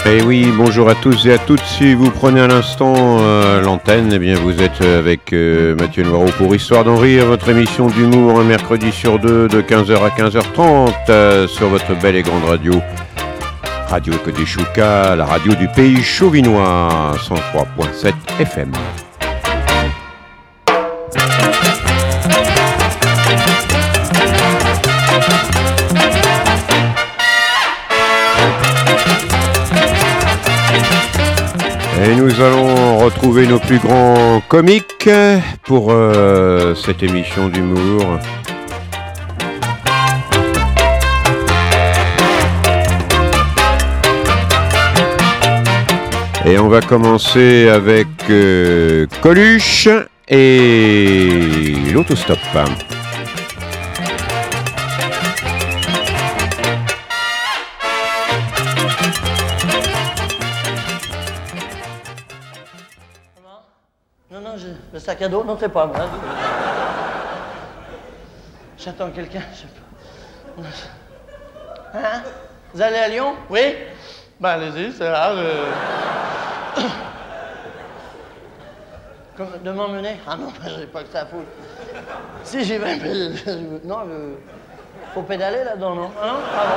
Et oui, bonjour à tous et à toutes. Si vous prenez à l'instant l'antenne, eh bien vous êtes avec Mathieu Noireau pour Histoire d'en rire, votre émission d'humour un mercredi sur deux de 15h à 15h30 sur votre belle et grande radio. Radio Éco des Choucas, la radio du pays chauvinois, 103.7 FM. Et nous allons retrouver nos plus grands comiques pour cette émission d'humour. Et on va commencer avec Coluche et l'autostop. Le sac à dos, non, c'est pas moi. J'attends quelqu'un, je sais pas. Hein? Vous allez à Lyon? Oui? Ben, allez-y, c'est là. De m'emmener? Ah non, ben, j'ai pas que ça à foutre. Si j'y vais, non, faut pédaler là-dedans, non? Ah non? Ah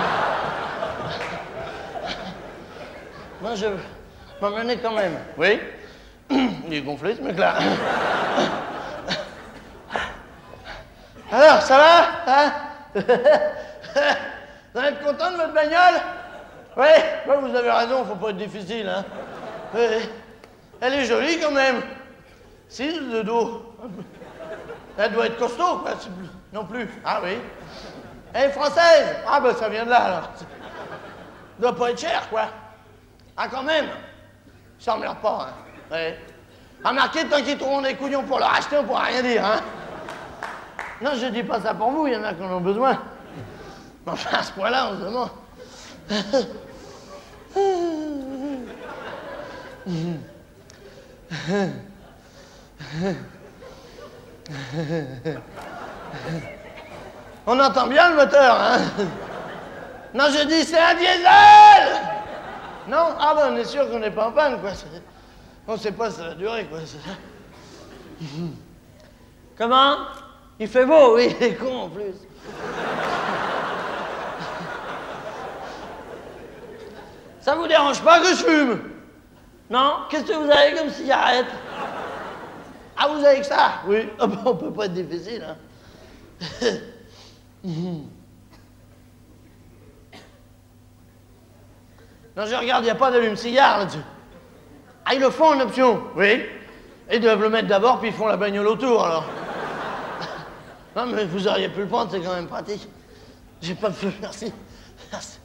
bon. Moi, je veux m'emmener quand même. Oui? Il est gonflé, ce mec-là. Alors, ça va? Hein? Vous allez être content de votre bagnole? Oui, ouais, vous avez raison, faut pas être difficile, hein. Oui. Elle est jolie, quand même. 6 de dos. Elle doit être costaud, quoi. Non plus. Ah oui. Elle est française. Ah ben, ça vient de là, alors. Doit pas être cher, quoi. Ah, quand même. Ça s'emmerde pas, hein. Ouais. Remarquez, tant qu'ils trouveront des couillons pour leur acheter, on pourra rien dire, hein. Non, je dis pas ça pour vous, il y en a qui en ont besoin. Mais enfin, à ce point-là, on se demande. On entend bien le moteur, hein. Non, je dis, c'est un diesel. Non? Ah ben, on est sûr qu'on n'est pas en panne, quoi. On sait pas si ça va durer, quoi. Comment? Il fait beau, oui, il est con en plus. Ça vous dérange pas que je fume? Non? Qu'est-ce que vous avez comme cigarette? Ah, vous avez que ça? Oui. Ah ben, on peut pas être difficile, hein. Non, je regarde, il n'y a pas d'allume-cigare là-dessus. Ah, ils le font en option? Oui. Ils doivent le mettre d'abord, puis ils font la bagnole autour, alors. Non, mais vous auriez pu le prendre, c'est quand même pratique. J'ai pas de feu, merci. Merci.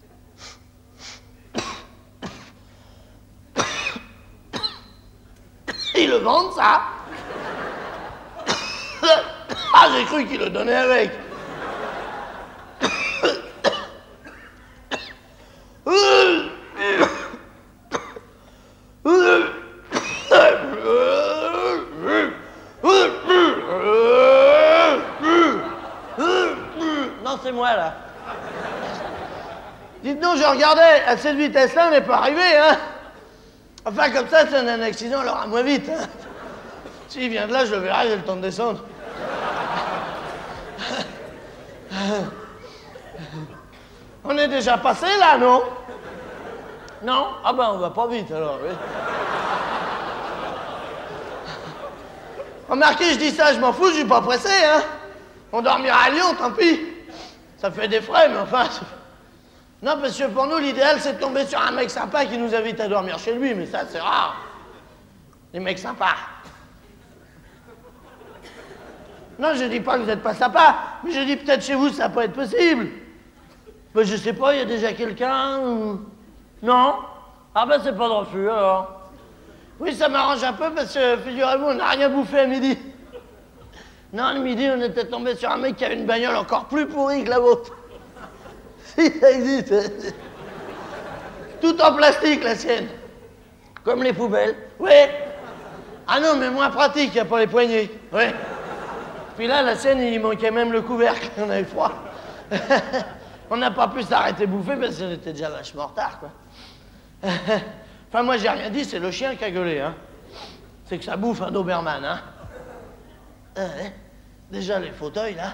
Ils le vendent, ça? Ah, j'ai cru qu'ils le donnaient avec. Non, c'est moi, là. Dites-nous, je regardais, à cette vitesse-là, on n'est pas arrivé, hein? Enfin, comme ça, c'est un accident, alors à moins vite, hein? S'il vient de là, je le verrai, j'ai le temps de descendre. On est déjà passé, là, non? Non? Ah ben, on va pas vite, alors, oui. Remarquez, je dis ça, je m'en fous, je suis pas pressé, hein? On dormira à Lyon, tant pis. Ça fait des frais, mais enfin... Non, parce que pour nous, l'idéal, c'est de tomber sur un mec sympa qui nous invite à dormir chez lui, mais ça, c'est rare. Les mecs sympas. Non, je dis pas que vous n'êtes pas sympa, mais je dis peut-être chez vous, ça peut être possible. Ben, je sais pas, il y a déjà quelqu'un ou... Non? Ah ben, c'est pas de refus, alors. Oui, ça m'arrange un peu, parce que, figurez-vous, on n'a rien bouffé à midi. Non, le midi, on était tombé sur un mec qui avait une bagnole encore plus pourrie que la vôtre. Si, ça existe. Tout en plastique, la sienne. Comme les poubelles. Oui. Ah non, mais moins pratique, il n'y a pas les poignées. Oui. Puis là, la sienne, il manquait même le couvercle. On avait froid. On n'a pas pu s'arrêter bouffer parce qu'on était déjà vachement en retard, quoi. Enfin, moi, j'ai rien dit, c'est le chien qui a gueulé, hein. C'est que ça bouffe un Doberman, hein. Déjà, les fauteuils, là.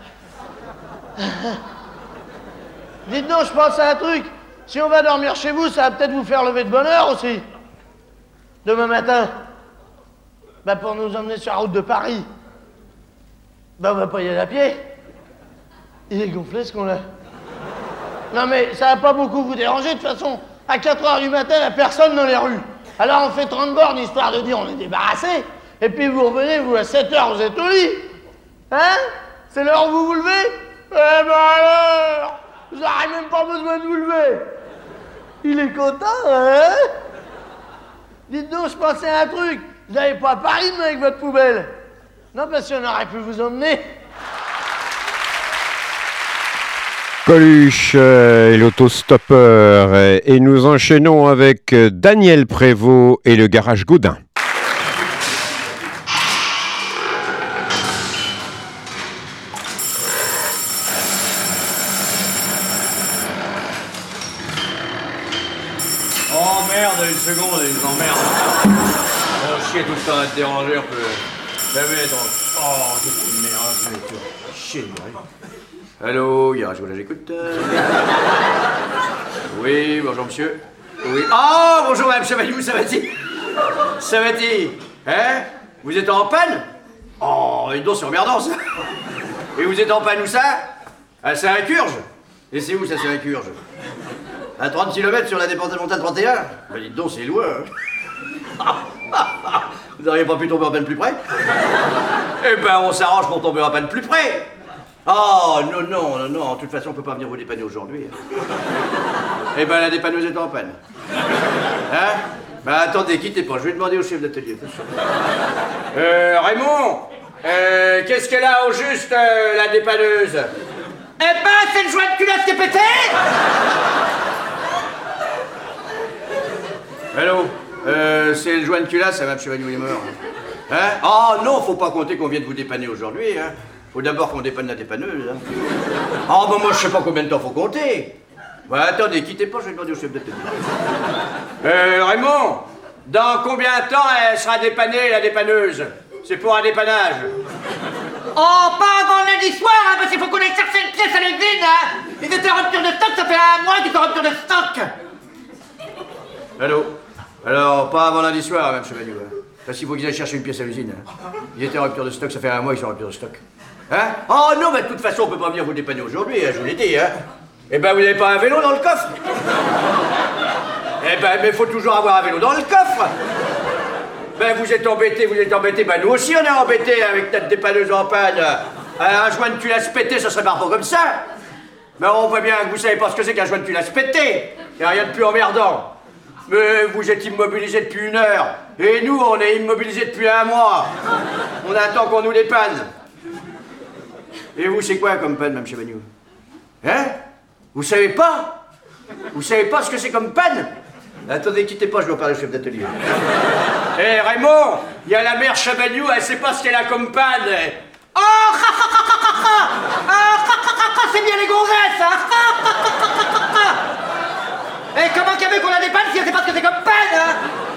Dites donc, je pense à un truc. Si on va dormir chez vous, ça va peut-être vous faire lever de bonne heure aussi. Demain matin. Bah, pour nous emmener sur la route de Paris. Bah, on va pas y aller à pied. Il est gonflé, ce qu'on a. Non, mais ça va pas beaucoup vous déranger, de toute façon. À 4h du matin, il n'y a personne dans les rues. Alors, on fait 30 bornes, histoire de dire on est débarrassé. Et puis, vous revenez, vous, à 7h, vous êtes au lit. Hein? C'est l'heure où vous vous levez? Eh ben alors, vous n'aurez même pas besoin de vous lever. Il est content, hein? Dites donc, je pensais à un truc. Vous n'allez pas à Paris demain avec votre poubelle? Non, parce qu'on aurait pu vous emmener. Coluche et l'autostoppeur. Et nous enchaînons avec Daniel Prévost et le garage Gaudin. Oh merde, une seconde, ils nous emmerdent. Oh chier, tout le temps à te déranger un peu. Jamais dans... Oh, c'est une merde, chier, allô, garage Gaudin, j'écoute. Oui, bonjour monsieur. Oui. Oh, bonjour madame Chevalier, ça va-t-il? Ça va-t-il? Hein? Vous êtes en panne? Oh, et donc c'est emmerdant ça. Et vous êtes en panne où ça? À Saint-Curge? Et c'est où ça, Saint-Curge? À 30 km sur la départementale 31? Bah dites donc, c'est loin. Hein. Vous n'auriez pas pu tomber en panne plus près? Eh ben, on s'arrange pour tomber en panne plus près. Oh, non, de toute façon, on peut pas venir vous dépanner aujourd'hui. Eh ben, la dépanneuse est en panne. Hein? Bah, attendez, quittez pas, je vais demander au chef d'atelier. Raymond, qu'est-ce qu'elle a au juste, la dépanneuse? Eh ben, c'est le joint de culasse qui est pété! Allô? C'est le joint de culasse, ça va, monsieur Chevalier, il est mort. Hein? Oh non, faut pas compter qu'on vienne vous dépanner aujourd'hui, hein. Faut d'abord qu'on dépanne la dépanneuse, hein. Oh, bah moi, je sais pas combien de temps faut compter. Bah, attendez, quittez pas, je vais demander au chef d'atelier. Raymond, dans combien de temps elle sera dépannée, la dépanneuse? C'est pour un dépannage. Oh, pas avant lundi soir, hein, parce qu'il faut qu'on aille chercher une pièce à l'usine, hein. Ils étaient en rupture de stock, ça fait un mois qu'ils sont en rupture de stock. Allô? Alors, pas avant lundi soir, même Chevalier. Parce qu'il faut qu'ils aillent chercher une pièce à l'usine. Hein. Ils étaient en rupture de stock, ça fait un mois qu'ils sont en rupture de stock. Hein? Oh non, mais de toute façon, on peut pas venir vous dépanner aujourd'hui, hein, je vous l'ai dit, hein. Eh ben, vous n'avez pas un vélo dans le coffre? Eh ben, mais faut toujours avoir un vélo dans le coffre. Ben, vous êtes embêtés, ben nous aussi on est embêtés avec notre dépanneuse en panne. Un joint de culasse pété, ça serait pas comme ça. Mais on voit bien que vous savez pas ce que c'est qu'un joint de culasse pété. Y a rien de plus emmerdant. Mais vous êtes immobilisés depuis 1 heure. Et nous, on est immobilisés depuis 1 mois. On attend qu'on nous dépanne. Et vous, c'est quoi comme panne, Mme Chevalier? Hein? Vous savez pas? Vous savez pas ce que c'est comme panne? Attendez, quittez pas, je dois parler au chef d'atelier. Hé, Raymond, il y a la mère Chabagnou, elle sait pas ce qu'elle a comme panne. Oh, c'est bien les gonzesses, hein. Et comment qu'elle veut qu'on la dépanne si elle sait pas ce que c'est comme panne, hein?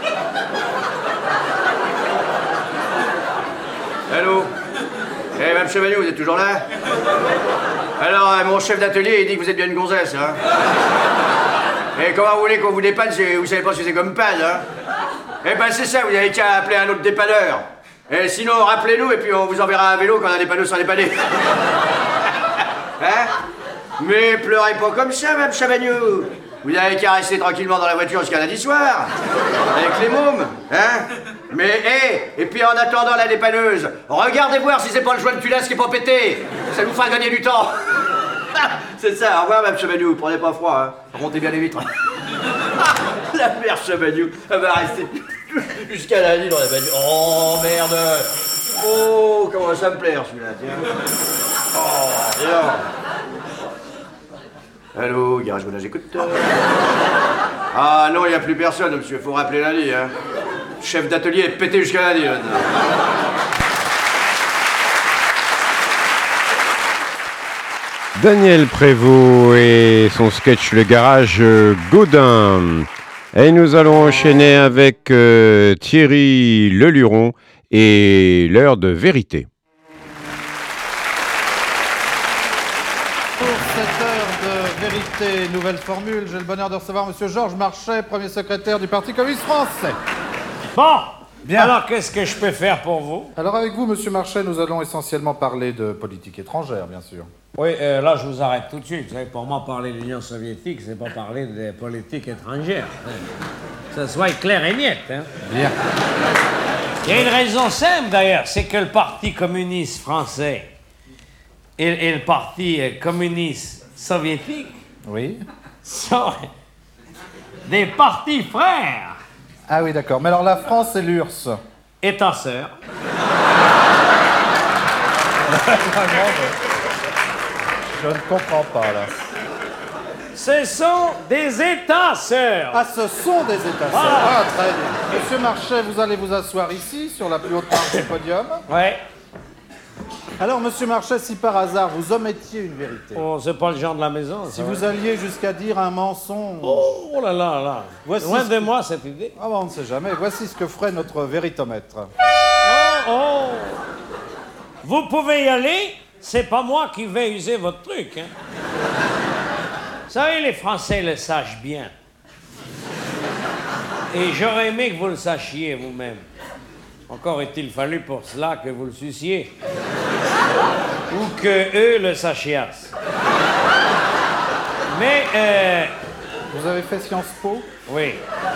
Allô? Eh, Mme Chevalier, vous êtes toujours là? Alors, mon chef d'atelier, il dit que vous êtes bien une gonzesse, hein? Et comment vous voulez qu'on vous dépanne si vous savez pas ce que c'est comme panne, hein? Eh ben, c'est ça, vous avez qu'à appeler un autre dépanneur. Et sinon, rappelez-nous et puis on vous enverra un vélo quand un dépanneur sera dépanné. Hein? Mais pleurez pas comme ça, Mme Chavagnou. Vous avez qu'à rester tranquillement dans la voiture jusqu'à lundi soir. Avec les mômes, hein? Mais, et puis en attendant la dépanneuse, regardez voir si c'est pas le joint de culasse qui est pas pété. Ça nous fera gagner du temps. C'est ça, au revoir, Mme Chevalier, prenez pas froid, hein. Remontez bien les vitres. La mère Chevalier, elle va rester jusqu'à la nuit dans la bagnole. Oh, merde. Oh, comment ça me plaire, celui-là, tiens. Oh, bien. Allô, garage Gaudin, j'écoute. Ah non, il n'y a plus personne, monsieur, faut rappeler lundi, hein. Chef d'atelier est pété jusqu'à lundi, maintenant. Daniel Prévost et son sketch Le Garage Gaudin. Et nous allons enchaîner avec Thierry Leluron et l'heure de vérité. Pour cette heure de vérité, nouvelle formule, j'ai le bonheur de recevoir M. Georges Marchais, premier secrétaire du Parti communiste français. Bon, Bien. Alors qu'est-ce que je peux faire pour vous? Alors avec vous, M. Marchais, nous allons essentiellement parler de politique étrangère, bien sûr. Oui, là je vous arrête tout de suite. Vous savez, pour moi, parler de l'Union soviétique, c'est pas parler de politique étrangère. Ça soit clair et net. Hein. Bien. Il y a une raison simple d'ailleurs, c'est que le Parti communiste français et le Parti communiste soviétique Oui. sont des partis frères. Ah oui, d'accord. Mais alors la France et l'URSS. Et ta sœur. Je ne comprends pas, là. Ce sont des États sœurs. Ah, ce sont des États. Voilà. Ah, très bien. Monsieur Marchais, vous allez vous asseoir ici, sur la plus haute marche du podium. Ouais. Alors, Monsieur Marchais, si par hasard vous omettiez une vérité, Oh, c'est pas le genre de la maison. si ça, vous ouais. alliez jusqu'à dire un mensonge... Oh là là là. Voici Loin ce de que- moi cette idée. Ah bah, on ne sait jamais. Voici ce que ferait notre véritomètre. Oh. Vous pouvez y aller, c'est pas moi qui vais user votre truc. Hein. Vous savez, les Français le sachent bien. Et j'aurais aimé que vous le sachiez vous-même. Encore est-il fallu pour cela que vous le suciez. Ou que eux le sachiassent. Mais, Vous avez fait Sciences Po? oui.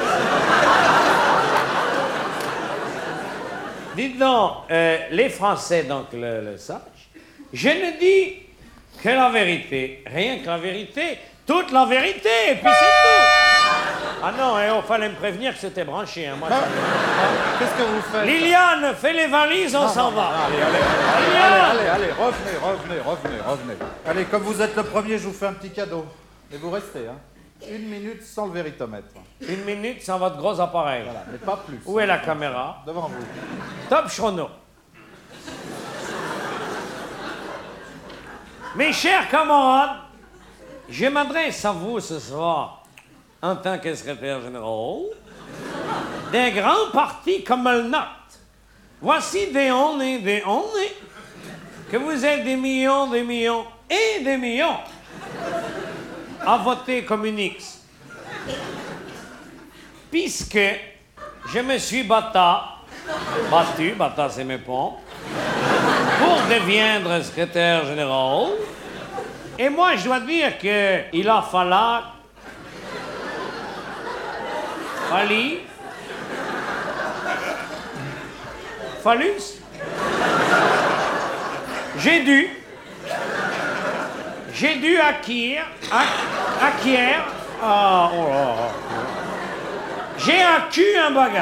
Dites donc, les Français donc le sachent. Je ne dis que la vérité, rien que la vérité, toute la vérité, et puis c'est tout. Ah non, il fallait me prévenir que c'était branché. Hein, moi, Qu'est-ce que vous faites? Liliane, fais les valises, on s'en va. Allez, revenez. Allez, comme vous êtes le premier, je vous fais un petit cadeau. Et vous restez, hein. 1 minute sans le véritomètre. 1 minute sans votre gros appareil. Voilà, mais pas plus. Où est la caméra? Devant vous. Top chrono. Mes chers camarades, je m'adresse à vous ce soir en tant que secrétaire général d'un grand parti comme le nôtre. Voici des ondes que vous êtes des millions et des millions à voter communiste. Puisque je me suis battu, c'est mes pompes, pour devenir secrétaire général. Et moi, je dois dire qu'il a fallu... J'ai dû acquérir... J'ai acquis un bagage.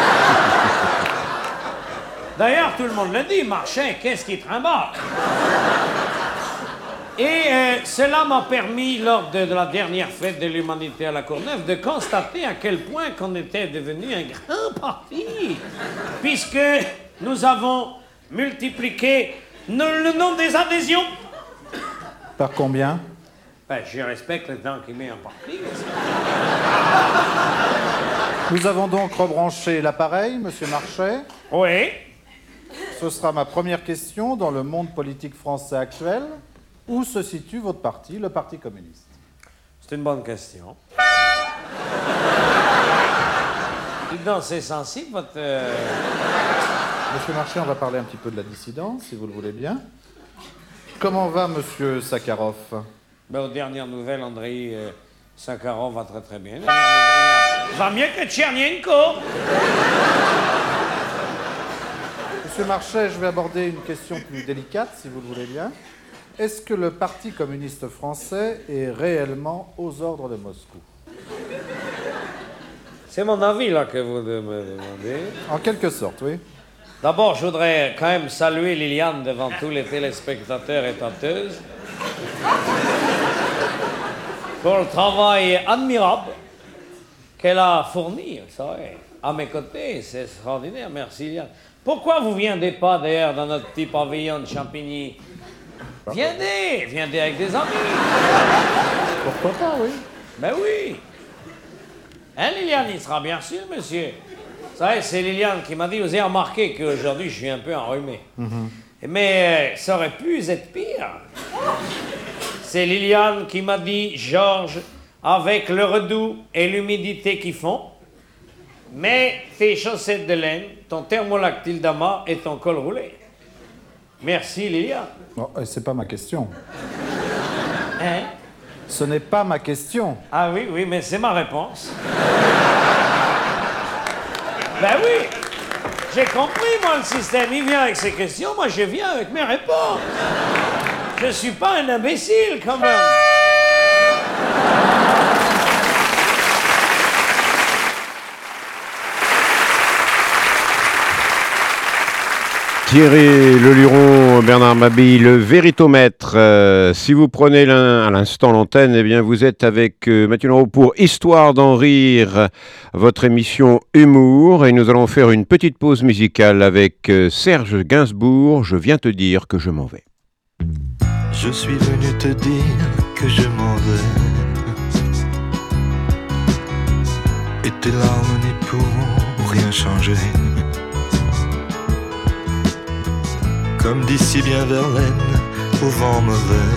D'ailleurs, tout le monde le dit, Marchais, qu'est-ce qui trimballe? Et cela m'a permis, lors de la dernière fête de l'humanité à la Courneuve, de constater à quel point qu'on était devenu un grand parti, puisque nous avons multiplié le nombre des adhésions. Par combien? Ben, je respecte le temps qu'il met en parti. Nous avons donc rebranché l'appareil, Monsieur Marchais. Oui. Ce sera ma première question. Dans le monde politique français actuel, où se situe votre parti, le Parti communiste? C'est une bonne question. Dites donc, c'est sensible, votre... Monsieur Marchais, on va parler un petit peu de la dissidence, si vous le voulez bien. Comment va Monsieur Sakharov? Ben, aux dernières nouvelles, Andrei Sakharov va très très bien. Va mieux que Tchernyenko. Monsieur Marchais, je vais aborder une question plus délicate, si vous le voulez bien. Est-ce que le Parti communiste français est réellement aux ordres de Moscou? C'est mon avis, là, que vous me demandez. En quelque sorte, oui. D'abord, je voudrais quand même saluer Liliane devant tous les téléspectateurs et tenteuses pour le travail admirable qu'elle a fourni, vous savez, à mes côtés. C'est extraordinaire, merci Liliane. Pourquoi vous ne viendez pas, d'ailleurs, dans notre petit pavillon de Champigny? Viendez avec des amis. Pourquoi pas, oui. Ben oui. Hein, Liliane, il sera bien sûr, monsieur. Vous savez, c'est Liliane qui m'a dit, vous avez remarqué qu'aujourd'hui, je suis un peu enrhumé. Mais ça aurait pu être pire. C'est Liliane qui m'a dit, Georges, avec le redoux et l'humidité qui font, mets tes chaussettes de laine, ton thermolactyle d'amas et ton col roulé. Merci, Liliane. Bon, c'est pas ma question. Hein? Ce n'est pas ma question. Ah oui, oui, mais c'est ma réponse. Ben oui, j'ai compris, moi, le système. Il vient avec ses questions, moi, je viens avec mes réponses. Je suis pas un imbécile, quand même. Thierry Leluron, Bernard Mabille, le véritomètre. Si vous prenez à l'instant l'antenne, eh bien vous êtes avec Mathieu Leroux pour Histoire d'en rire, votre émission Humour. Et nous allons faire une petite pause musicale avec Serge Gainsbourg. Je viens te dire que je m'en vais. Je suis venu te dire que je m'en vais. Et tes larmes n'y pourront rien changer. Comme dit si bien Verlaine, au vent mauvais.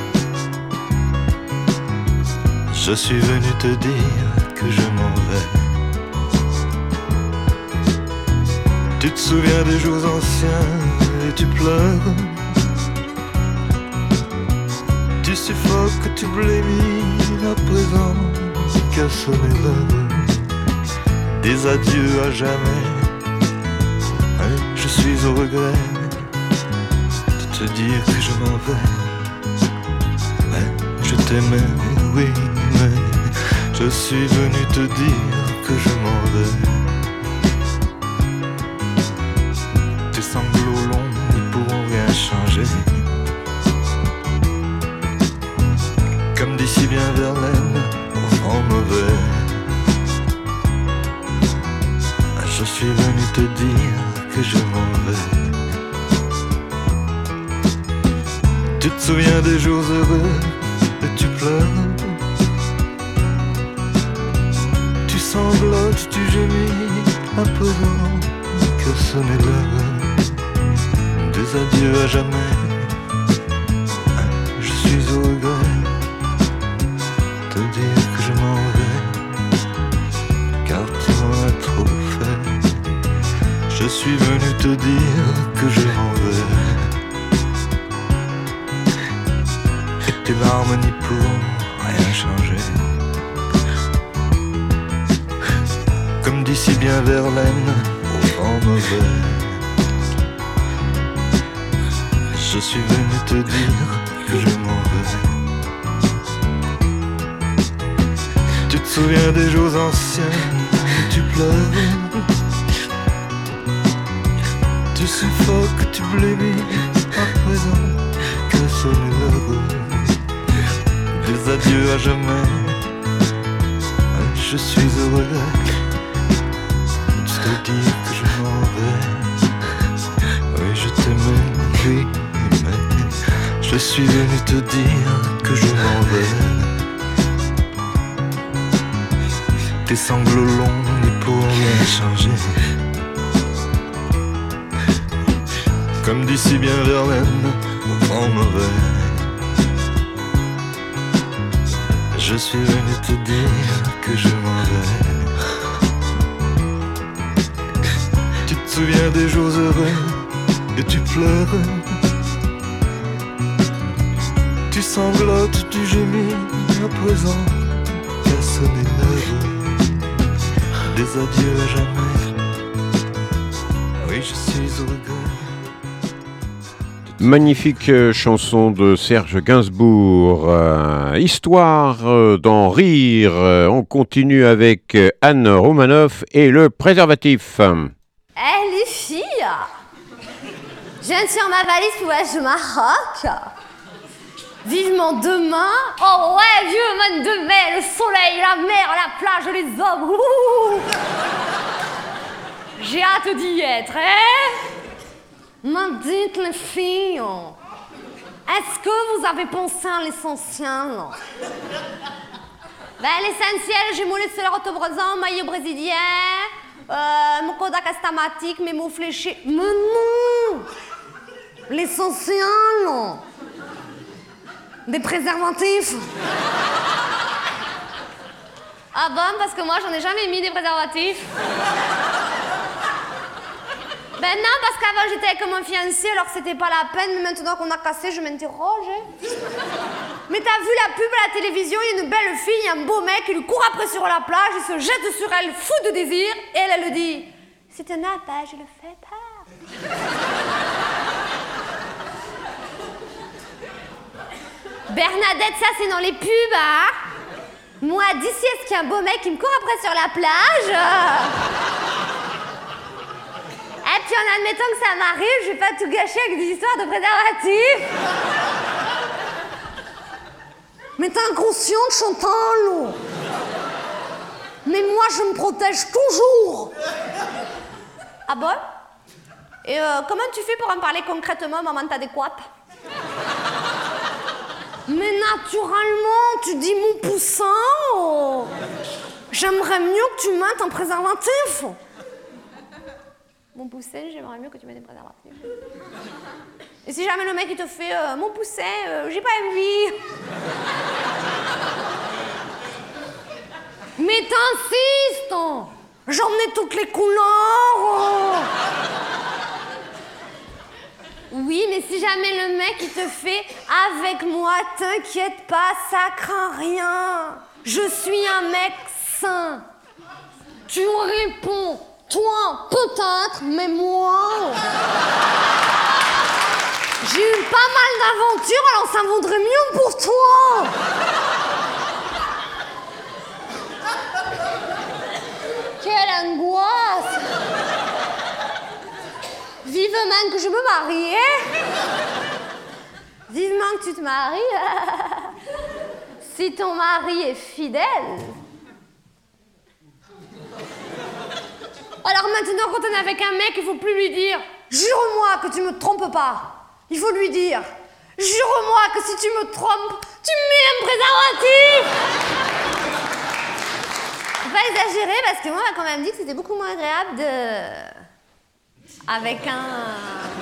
Je suis venu te dire que je m'en vais. Tu te souviens des jours anciens et tu pleures. Tu suffoques, tu blémis à présent qu'à sonner l'heure des adieux à jamais. Je suis au regret te dire que je m'en vais. Je t'aimais, oui, mais je suis venu te dire que je m'en vais. Tes sanglots longs ne pourront rien changer. Comme dit si bien Verlaine, au vent mauvais. Je suis venu te dire que je m'en vais. Tu te souviens des jours heureux et tu pleures. Tu sanglotes, tu gémis à présent que sonner l'heure des adieux à jamais. Je suis au regret de te dire que je m'en vais, car tu m'en as trop fait. Je suis venu te dire que je m'en vais. Tes larmes n'y pourront rien changer. Comme dit si bien Verlaine, au vent mauvais. Je suis venu te dire que je m'en vais. Tu te souviens des jours anciens où tu pleures. Tu suffoques, tu blémis à présent que sonne l'heure des adieux à jamais. Je suis heureux de te dire que je m'en vais. Oui, je t'aimais, oui, mais je suis venu te dire que je m'en vais. Tes sanglots longs n'y pourront rien changer. Comme dit si bien Verlaine, au vent mauvais. Je suis venu te dire que je m'en vais. Tu te souviens des jours heureux et tu pleures. Tu sanglotes, tu gémis à présent qu'à sonner l'heure des adieux à jamais. Oui, je suis au regret. Magnifique chanson de Serge Gainsbourg, Histoire d'en rire. On continue avec Anne Romanoff et le préservatif. Les filles, je viens de faire ma valise pour voyage au Maroc. Vivement demain. Oh ouais, vieux mois de mai, le soleil, la mer, la plage, les hommes. Ouh. J'ai hâte d'y être, hein? Me dites les filles, est-ce que vous avez pensé à l'essentiel? Ben, l'essentiel, j'ai mon lait autobrosan, maillot brésilien, mon Kodak astamatique, mes mots fléchés. Mais non! L'essentiel! Des préservatifs. Ah bon, parce que moi, j'en ai jamais mis des préservatifs. Ben non, parce qu'avant, j'étais avec mon fiancé, alors c'était pas la peine, mais maintenant qu'on a cassé, je m'interroge. Mais t'as vu la pub à la télévision, il y a une belle fille, il y a un beau mec, il lui court après sur la plage, il se jette sur elle, fou de désir, et elle le dit « C'est un appel, je le fais pas. » Bernadette, ça c'est dans les pubs, hein. Moi, d'ici, est-ce qu'il y a un beau mec qui me court après sur la plage? Et puis en admettant que ça m'arrive, je vais pas tout gâcher avec des histoires de préservatifs. Mais t'es inconsciente, Chantal. Mais moi, je me protège toujours. Ah bon? Et comment tu fais pour en parler concrètement, maman adéquate? Mais naturellement, tu dis mon poussin. Oh. J'aimerais mieux que tu mettes un préservatif. Mon poussin, j'aimerais mieux que tu mettes un préservatif. Et si jamais le mec il te fait mon poussin, j'ai pas envie. Mais t'insistes. J'en ai toutes les couleurs. Oui, mais si jamais le mec il te fait avec moi, t'inquiète pas, ça craint rien. Je suis un mec sain. Tu réponds, toi peut-être, mais moi. J'ai eu pas mal d'aventures, alors ça vaudrait mieux pour toi. Quelle angoisse. Vivement que je me marie, hein? Vivement que tu te maries. Si ton mari est fidèle. Alors maintenant, quand on est avec un mec, il faut plus lui dire « Jure-moi que tu me trompes pas ». Il faut lui dire « Jure-moi que si tu me trompes, tu mets un préservatif ». Faut pas exagérer, parce que moi, on m'a quand même dit que c'était beaucoup moins agréable de... avec un...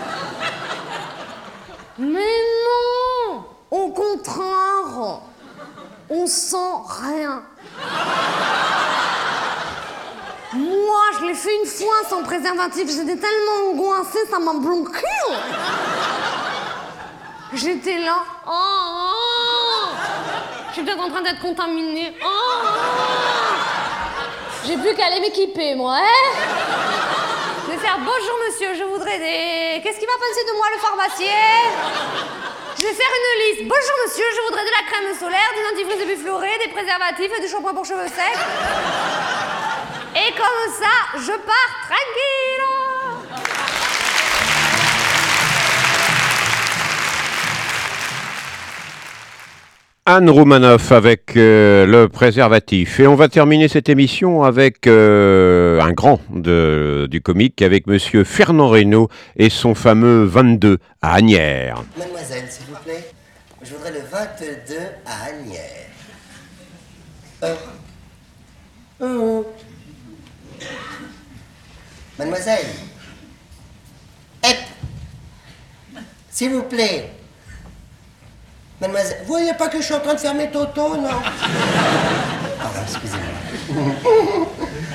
Mais non! Au contraire, on sent rien. Moi, je l'ai fait une fois sans préservatif, j'étais tellement angoissée, ça m'a bloqué. J'étais là. Oh, je suis peut-être en train d'être contaminée. Oh, j'ai plus qu'à aller m'équiper, moi, hein? Je vais faire « Bonjour monsieur, je voudrais des... Qu'est-ce qu'il va penser de moi le pharmacien ?» Je vais faire une liste. « Bonjour monsieur, je voudrais de la crème solaire, des dentifrices de biflorés, des préservatifs et du shampoing pour cheveux secs. » Et comme ça, je pars tranquille. Anne Roumanoff avec le préservatif. Et on va terminer cette émission avec un grand du comique, avec monsieur Fernand Reynaud et son fameux 22 à Asnières. Mademoiselle, s'il vous plaît, je voudrais le 22 à Asnières. Mademoiselle. S'il vous plaît. Mademoiselle, vous voyez pas que je suis en train de faire mes totos, non? Pardon, excusez-moi.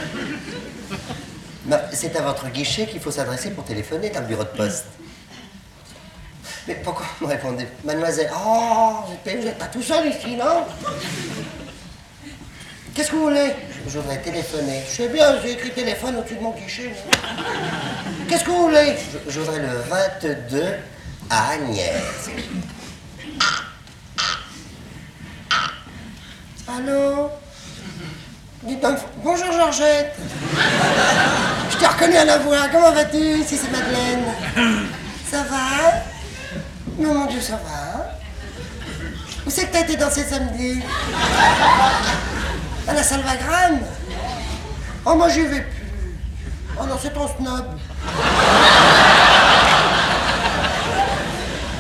Non, c'est à votre guichet qu'il faut s'adresser pour téléphoner dans le bureau de poste. Mais pourquoi vous me répondez? Mademoiselle, oh, vous n'êtes pas tout seul ici, non? Qu'est-ce que vous voulez? Je voudrais téléphoner. Je sais bien, j'ai écrit téléphone au-dessus de mon guichet. Qu'est-ce que vous voulez? Je voudrais le 22 à Agnès. Allô? Dites donc, bonjour Georgette. Je t'ai reconnu à la voix. Comment vas-tu? Si c'est Madeleine. Ça va? Non, mon Dieu, ça va. Où c'est que t'as été danser samedi? À la Salvagram? Oh, moi, j'y vais plus. Oh non, c'est ton snob.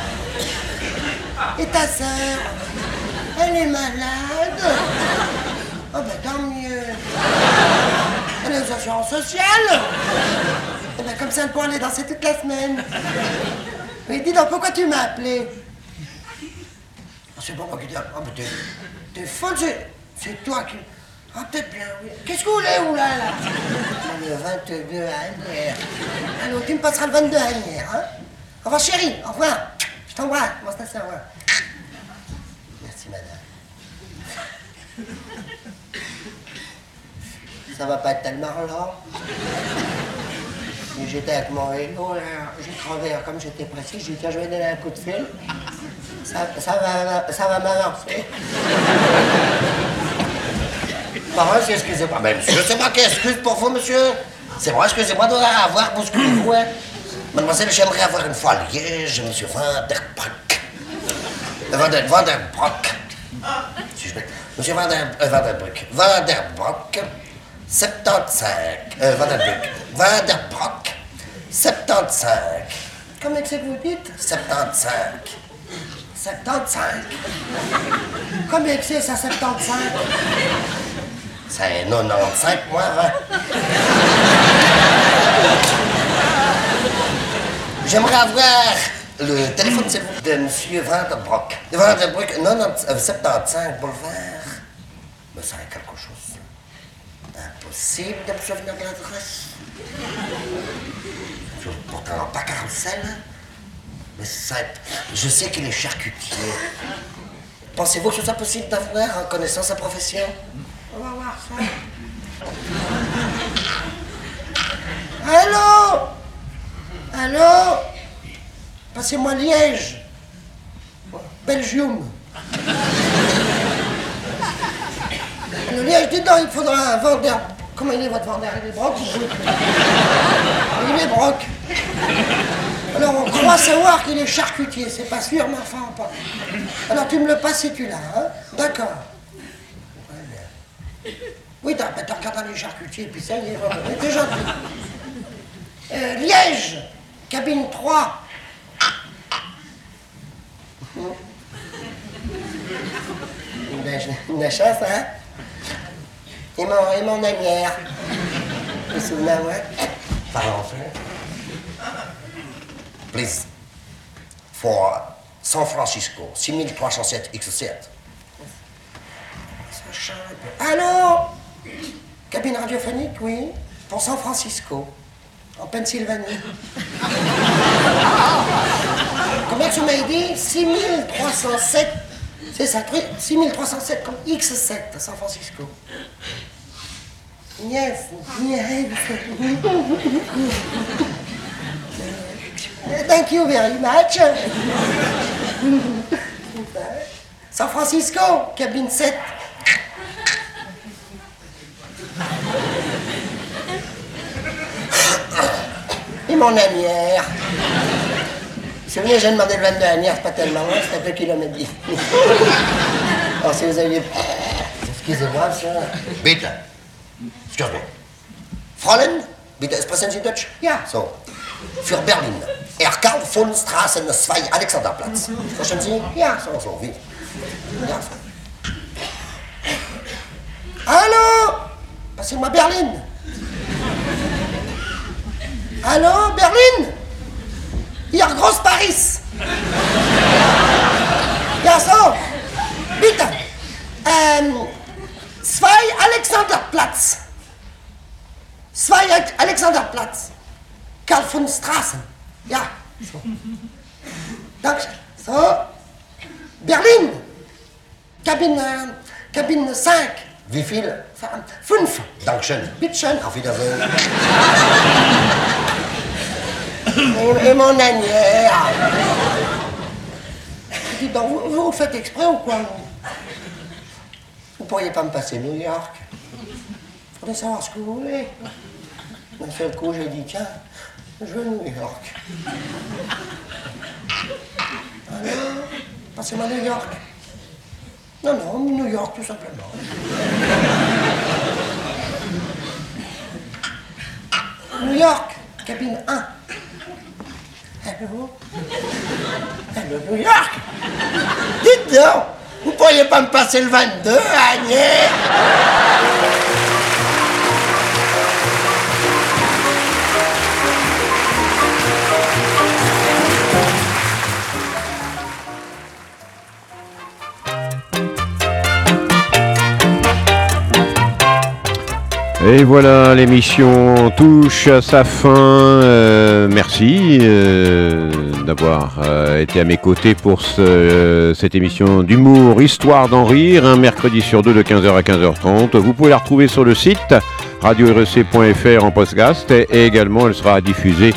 Et ta sœur? Elle est malade? Ah ben tant mieux. Elle est aux assurances sociales. Eh ben comme ça, elle pourra aller danser toute la semaine. Mais dis donc, pourquoi tu m'as appelé? Ah, c'est pas moi qui t'ai appelé. Ah mais t'es folle, c'est toi qui... Ah peut-être bien, oui. Qu'est-ce que vous voulez, là? Le 22 annière. Alors, tu me passeras le 22 annière, hein? Au revoir, chérie. Au revoir. Je t'embrasse. Mon station, au revoir. Merci, madame. Ça va pas être tellement lent. Si j'étais avec mon vélo, là, j'ai crevé. Comme j'étais précis, j'ai dit, tiens, je vais donner un coup de fil. Ça va m'avancer. Pardon, excusez-moi. Mais monsieur, c'est moi qui excuse pour vous, monsieur. C'est moi, excusez-moi de avoir bousculé vous, hein. Mademoiselle, j'aimerais avoir une fois à Liège, monsieur Vanderbroek. Vanderbroek. Si je mets... Monsieur Vanderbroek. Vanderbroek. 75. Vanderbroek. 75. Comment c'est que vous dites? 75. 75. Combien que c'est, ça, 75? C'est 95 moins 20. J'aimerais avoir le téléphone, s'il vous plaît, de monsieur Vanderbroek. Vanderbroek, 75 boulevard. Mais ça a quelque chose. Impossible de me souvenir de l'adresse. Pourtant, pas carrousel. Mais ça, je sais qu'il est charcutier. Pensez-vous que ce soit possible d'avoir, en connaissant sa profession? On va voir ça. Allô? Allô? Passez-moi Liège. Belgium. Le Liège, dis donc, il faudra un vendeur. Comment il est votre vendeur? Il est broc ou il est broc. Alors on croit savoir qu'il est charcutier, c'est pas sûr, mais enfin pas. Alors tu me le passes si tu l'as, hein? D'accord. Oui, t'as regardé les charcutiers, puis ça y est, t'es gentil. Liège, cabine 3. Une chance, hein? Et mon anière. Tu te souviens, ouais? Parlons français. Please. For San Francisco, 6307 X7. Ça change un peu. Allô? Cabine radiophonique, oui. Pour San Francisco, en Pennsylvanie. Combien tu m'as dit? 6307. C'est ça, 6307 comme X7 à San Francisco. Yes, yes. Thank you very much. San Francisco, cabine 7. Et mon anière. Vous vous souvenez, j'ai demandé le 22 anière, c'est pas tellement loin, c'est un peu kilomètre 10. Alors si vous aviez... Excusez-moi, ça... Bitte. Excuse me. Fräulein, bitte sprechen Sie Deutsch? Ja. So. Für Berlin. Karl von Straßen 2, Alexanderplatz. Verstehen Sie? Ja. So, wie? Ja. Allô? Passez-moi Berlin. Allô, Berlin? Hier Groß Paris. Ja, so. Bitte. 2 Alexanderplatz. 2 Alexanderplatz. Karl von Straßen. Ja. So. Dankeschön. So. Berlin. Cabine 5. Wie viel? 5. Dankeschön. Bitteschön. Auf Wiedersehen. Et mon anière. Dis donc, vous faites exprès ou quoi? Vous pourriez pas me passer New York? Faudrait savoir ce que vous voulez. D'un seul coup, j'ai dit, tiens, je veux New York. Alors, passez-moi New York. Non, New York, tout simplement. New York, cabine 1. Allô, New York? Dites donc, vous pourriez pas me passer le 22, Agnès? Et voilà, l'émission touche à sa fin. Merci d'avoir été à mes côtés pour cette émission d'humour, Histoire d'en rire, un mercredi sur deux de 15h à 15h30. Vous pouvez la retrouver sur le site radio-rec.fr en podcast et également elle sera diffusée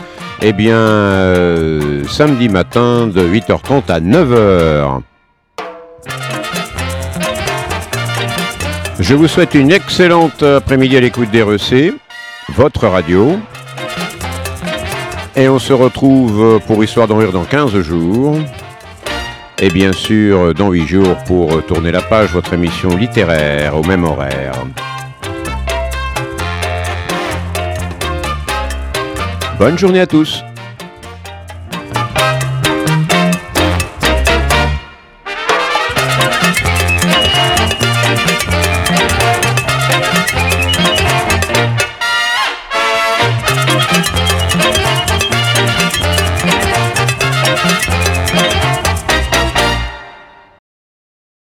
samedi matin de 8h30 à 9h. Je vous souhaite une excellente après-midi à l'écoute d'REC, votre radio. Et on se retrouve pour Histoire d'en rire dans 15 jours. Et bien sûr, dans 8 jours pour tourner la page, votre émission littéraire au même horaire. Bonne journée à tous.